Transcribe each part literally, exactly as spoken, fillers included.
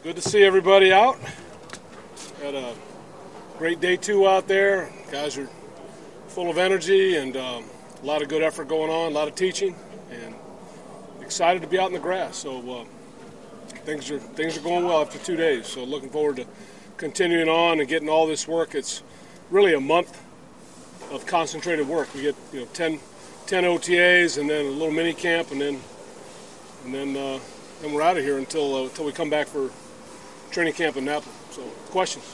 Good to see everybody out. Had a great day two out there. Guys are full of energy and um, a lot of good effort going on, a lot of teaching, and excited to be out in the grass. So uh, things are things are going well after two days. So looking forward to continuing on and getting all this work. It's really a month of concentrated work. We get you know ten, ten O T As and then a little mini camp, and then and then uh, then we're out of here until uh, until we come back for training camp in Napa. So questions?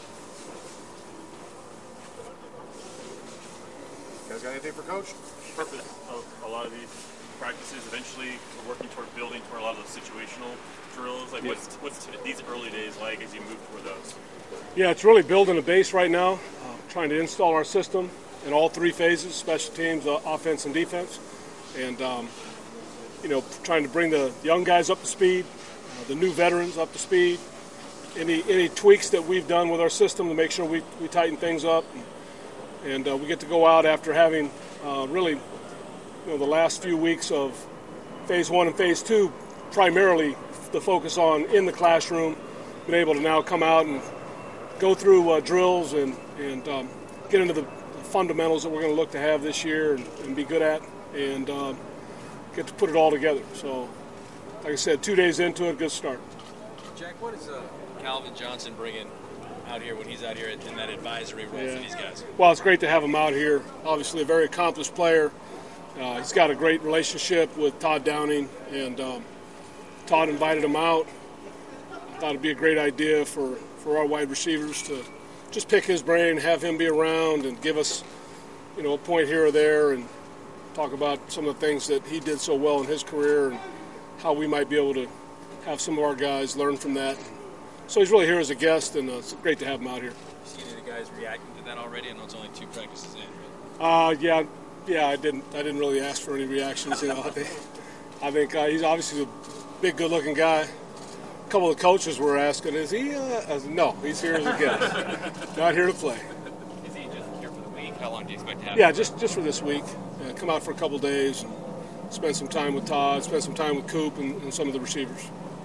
You guys got anything for Coach? Purpose of a lot of these practices, eventually we're working toward building toward a lot of those situational drills. Like, yeah. what's what's these early days like as you move toward those? Yeah, it's really building a base right now, uh, trying to install our system in all three phases: special teams, uh, offense, and defense, and um, you know, trying to bring the young guys up to speed, uh, the new veterans up to speed. Any any tweaks that we've done with our system to make sure we, we tighten things up, and, and uh, we get to go out after having uh, really, you know, the last few weeks of phase one and phase two, primarily the focus on in the classroom, been able to now come out and go through uh, drills and and um, get into the fundamentals that we're going to look to have this year and, and be good at, and uh, get to put it all together. So, like I said, two days into it, good start. Jack, what is uh, Calvin Johnson bringing out here when he's out here in that advisory role yeah. for these guys? Well, it's great to have him out here. Obviously, a very accomplished player. Uh, he's got a great relationship with Todd Downing, and um, Todd invited him out. I thought it'd be a great idea for, for our wide receivers to just pick his brain, have him be around, and give us, you know, a point here or there, and talk about some of the things that he did so well in his career and how we might be able to have some of our guys learn from that. So he's really here as a guest, and uh, it's great to have him out here. You see any of the guys reacting to that already? I know it's only two practices in. Right? Uh, yeah, yeah. I didn't. I didn't really ask for any reactions. You know, I think, I think uh, he's obviously a big, good-looking guy. A couple of the coaches were asking, "Is he?" Uh, I said, no, he's here as a guest, not here to play. Is he just here for the week? How long do you expect to have? Yeah, just just for this week. Uh, come out for a couple of days and spend some time with Todd, spend some time with Coop and, and some of the receivers.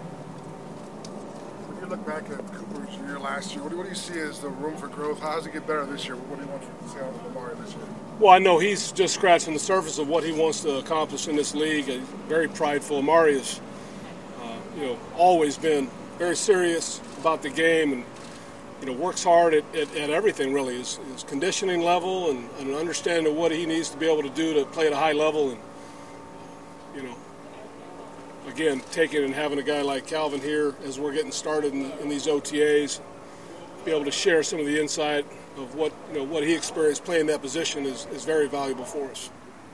Look back at Cooper's year last year. What do, what do you see as the room for growth? How does it get better this year? What do you want to see out of Amari this year? Well, I know he's just scratching the surface of what he wants to accomplish in this league. He's very prideful. Amari has, uh, you know, always been very serious about the game, and you know, works hard at, at, at everything really. His, his conditioning level and, and an understanding of what he needs to be able to do to play at a high level, and you know. Again, taking and having a guy like Calvin here as we're getting started in, in these O T As, be able to share some of the insight of what you know what he experienced playing that position is, is very valuable for us.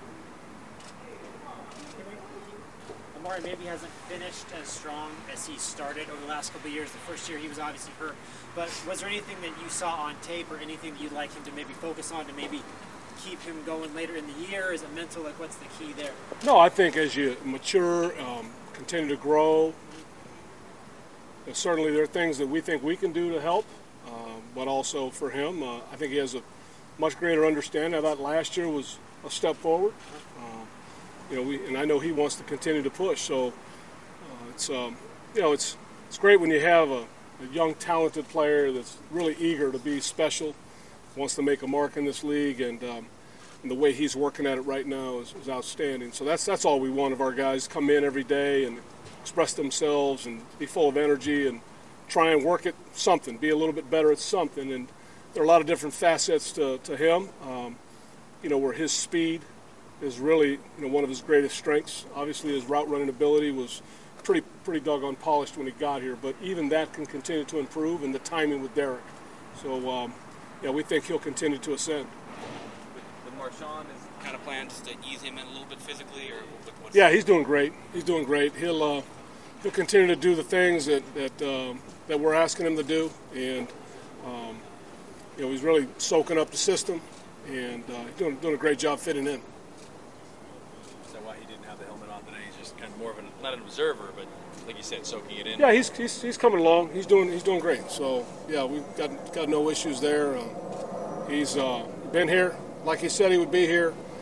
Amari maybe hasn't finished as strong as he started over the last couple of years. The first year he was obviously hurt, but was there anything that you saw on tape or anything that you'd like him to maybe focus on to maybe keep him going later in the year? Is it mental? Like, what's the key there? No, I think as you mature, um, continue to grow, uh, certainly there are things that we think we can do to help, uh, but also for him, uh, I think he has a much greater understanding. I thought last year was a step forward. Uh, you know, we, and I know he wants to continue to push. So uh, it's um, you know it's it's great when you have a, a young, talented player that's really eager to be special, wants to make a mark in this league, and um, and the way he's working at it right now is, is outstanding. So that's that's all we want of our guys: come in every day and express themselves and be full of energy and try and work at something, be a little bit better at something. And there are a lot of different facets to, to him. Um, you know, where his speed is really you know one of his greatest strengths. Obviously, his route running ability was pretty pretty doggone polished when he got here, but even that can continue to improve, and the timing with Derek. So. Um, Yeah, we think he'll continue to ascend. With, with Marshawn, is kind of plan just to ease him in a little bit physically, or what's yeah, he's doing great. He's doing great. He'll uh, he'll continue to do the things that that um, that we're asking him to do, and um, you know he's really soaking up the system, and uh, he's doing doing a great job fitting in. Is that why he didn't have the helmet on today? He's just kind of more of an not an observer, but like you said, soaking it in. Yeah, he's he's, he's coming along. He's doing he's doing great. So yeah, we've got got no issues there. Uh, he's uh, been here like he said he would be here.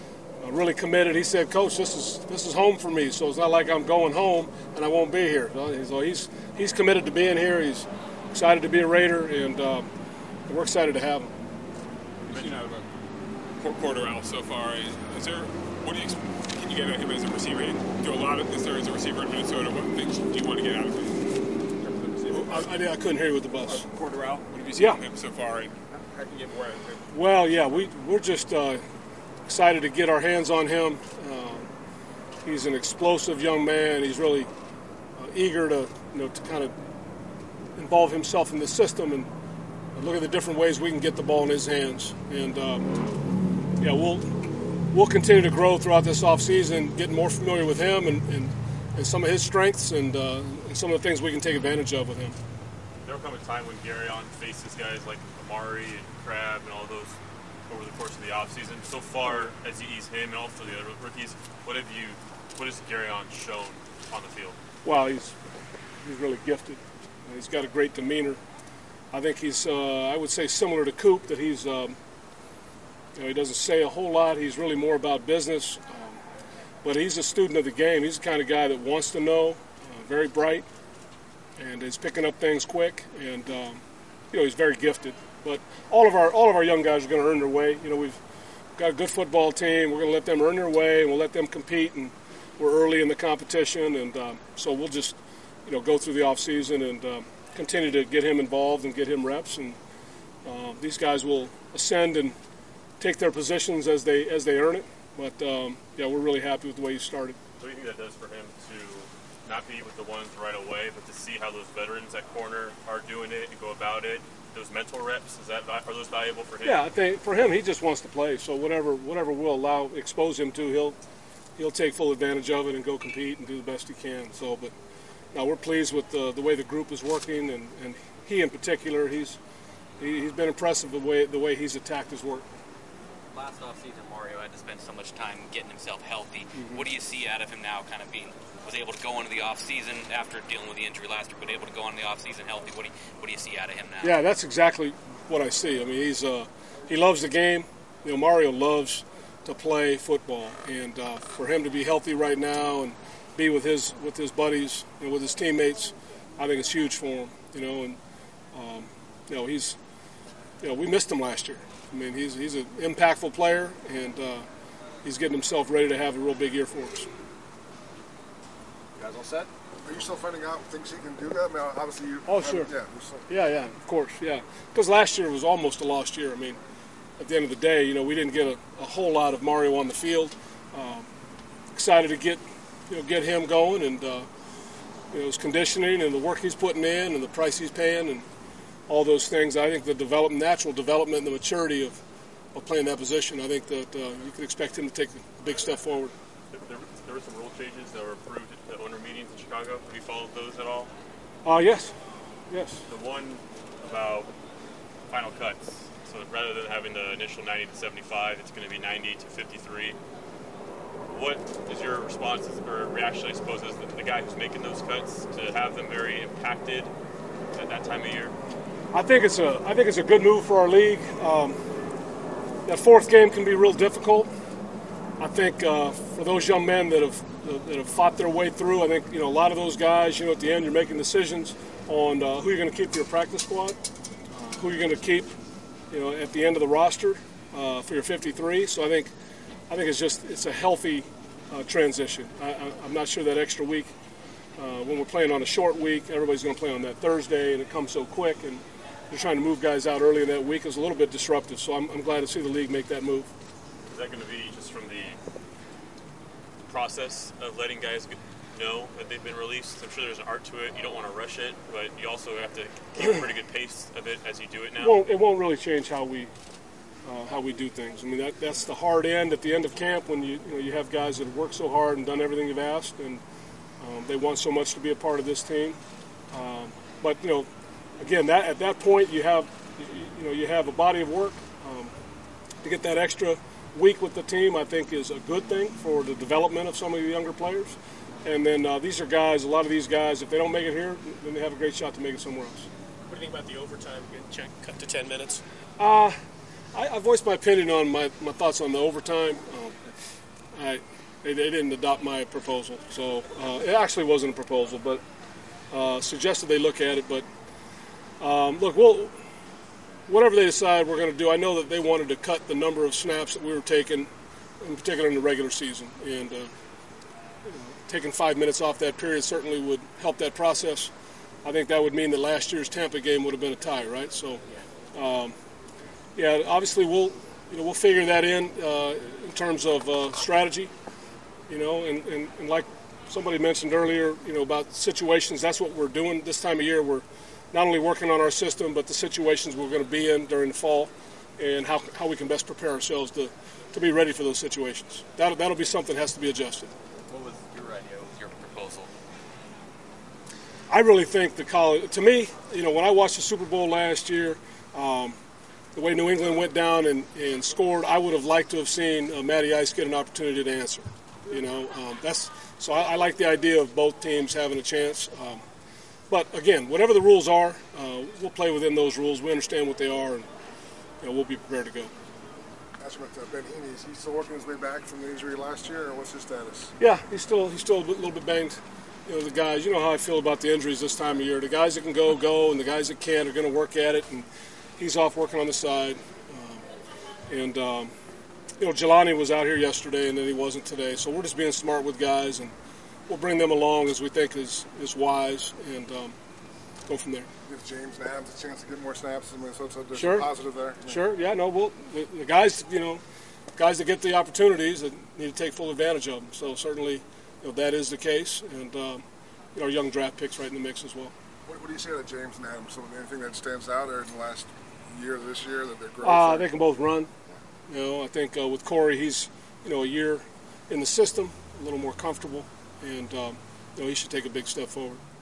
uh, really committed. He said, "Coach, this is this is home for me, so it's not like I'm going home and I won't be here." So he's he's committed to being here. He's excited to be a Raider, and uh, we're excited to have him. You know, Cordarrelle so far. Is, is there? What do you can you get out of him as a receiver? Do a lot of this there as a receiver in Minnesota. What things do you want to get out of him? I, I, I couldn't hear you with the bus. Cordarrelle. What have you seen Yeah. of him so far? And how can you get more out of him? Well, yeah, we we're just uh, excited to get our hands on him. Uh, he's an explosive young man. He's really uh, eager to you know to kind of involve himself in the system and look at the different ways we can get the ball in his hands. And um, yeah, we'll we'll continue to grow throughout this offseason, getting more familiar with him and, and, and some of his strengths and, uh, and some of the things we can take advantage of with him. There will come a time when Garyon faces guys like Amari and Crab and all those over the course of the offseason. So far, as you ease him and also the other rookies, what have you, what has Garyon shown on the field? Wow, he's he's really gifted. He's got a great demeanor. I think he's, uh, I would say, similar to Coop, that he's, um, you know, he doesn't say a whole lot. He's really more about business. Um, but he's a student of the game. He's the kind of guy that wants to know, uh, very bright, and is picking up things quick. And um, you know, he's very gifted. But all of our all of our young guys are going to earn their way. You know, we've got a good football team. We're going to let them earn their way, and we'll let them compete. And we're early in the competition, and um, so we'll just, you know, go through the off season and. Um, continue to get him involved and get him reps, and uh, these guys will ascend and take their positions as they as they earn it. But um, yeah, we're really happy with the way he started. What do you think that does for him to not be with the ones right away, but to see how those veterans at corner are doing it and go about it? Those mental reps, is that are those valuable for him? Yeah, I think for him, he just wants to play. So whatever whatever we'll allow expose him to, he'll he'll take full advantage of it and go compete and do the best he can. So, but. Now we're pleased with the, the way the group is working, and, and he in particular, he's he, he's been impressive the way the way he's attacked his work. Last offseason, Mario had to spend so much time getting himself healthy. Mm-hmm. What do you see out of him now, kind of being, was able to go into the offseason after dealing with the injury last year, but able to go into the offseason healthy? What do you, what do you see out of him now? Yeah, that's exactly what I see. I mean, he's uh, he loves the game. You know, Mario loves to play football, and uh, for him to be healthy right now and be with his with his buddies and with his teammates, I think it's huge for him. You know, and um, you know he's, you know, we missed him last year. I mean, he's he's an impactful player, and uh, he's getting himself ready to have a real big year for us. You guys all set? Are you still finding out things he can do? That I mean, obviously you. Oh, sure. Yeah. You're still, Yeah, yeah, of course, yeah. Because last year was almost a lost year. I mean, at the end of the day, you know, we didn't get a, a whole lot of Mario on the field. Um, excited to get. You know, get him going, and uh, you know, his conditioning and the work he's putting in and the price he's paying and all those things. I think the develop, natural development and the maturity of, of playing that position, I think that uh, you can expect him to take a big step forward. There, there, there were some rule changes that were approved at the owner meetings in Chicago. Have you followed those at all? Uh, yes, yes. The one about final cuts. So rather than having the initial ninety to seventy-five, it's going to be ninety to fifty-three. What is your response or reaction, I suppose, as the, the guy who's making those cuts, to have them very impacted at that time of year? I think it's a I think it's a good move for our league. Um, that fourth game can be real difficult. I think uh, for those young men that have that have fought their way through, I think you know a lot of those guys. You know, at the end, you're making decisions on uh, who you're going to keep for your practice squad, uh, who you're going to keep, you know, at the end of the roster uh, for your fifty-three. So I think. I think it's just it's a healthy uh, transition. I, I, I'm not sure that extra week, uh, when we're playing on a short week, everybody's going to play on that Thursday, and it comes so quick, and you're trying to move guys out early in that week is a little bit disruptive. So I'm, I'm glad to see the league make that move. Is that going to be just from the process of letting guys know that they've been released? I'm sure there's an art to it. You don't want to rush it, but you also have to keep a pretty good pace of it as you do it now. It won't, it won't really change how we uh, how we do things. I mean, that that's the hard end at the end of camp when you you know you have guys that have worked so hard and done everything you've asked, and um, they want so much to be a part of this team. Um, but you know, again, that at that point you have you, you know you have a body of work. Um, to get that extra week with the team, I think, is a good thing for the development of some of the younger players. And then uh, these are guys, a lot of these guys, if they don't make it here, then they have a great shot to make it somewhere else. What do you think about the overtime getting check, cut to ten minutes? Uh, I, I voiced my opinion on my, my thoughts on the overtime. Um, I, they, they didn't adopt my proposal. So uh, it actually wasn't a proposal, but uh, suggested they look at it. But um, look, we'll, whatever they decide we're going to do, I know that they wanted to cut the number of snaps that we were taking, in particular in the regular season. And uh, taking five minutes off that period certainly would help that process. I think that would mean that last year's Tampa game would have been a tie, right? So, um, yeah, obviously we'll, you know, we'll figure that in uh, in terms of uh, strategy, you know, and, and, and like somebody mentioned earlier, you know, about situations. That's what we're doing this time of year. We're not only working on our system, but the situations we're going to be in during the fall, and how how we can best prepare ourselves to, to be ready for those situations. That'll that'll be something that has to be adjusted. What was your idea? What was your proposal? I really think the college, to me, you know, when I watched the Super Bowl last year, um, the way New England went down and, and scored, I would have liked to have seen uh, Matty Ice get an opportunity to answer. You know, um, that's so I, I like the idea of both teams having a chance. Um, but again, whatever the rules are, uh, we'll play within those rules. We understand what they are, and you know, we'll be prepared to go. That's what uh, Ben Heaney, is he still working his way back from the injury last year, or what's his status? Yeah, he's still he's still a bit- little bit banged. You know, the guys, you know how I feel about the injuries this time of year. The guys that can go, go, and the guys that can't are going to work at it, and he's off working on the side. Um, and, um, you know, Jelani was out here yesterday, and then he wasn't today. So we're just being smart with guys, and we'll bring them along as we think is, is wise, and um, go from there. Gives James and Adams a chance to get more snaps in Minnesota, so there's Sure. some positive there. Yeah. Sure, yeah, no, we'll, the, the guys, you know, guys that get the opportunities that need to take full advantage of them. So certainly, you know, that is the case, and um, you know, our young draft picks right in the mix as well. What, what do you say to James and Adams? So anything that stands out there in the last year, this year, that they're growing? Uh, they can both run. You know, I think uh, with Corey, he's you know a year in the system, a little more comfortable, and um, you know he should take a big step forward.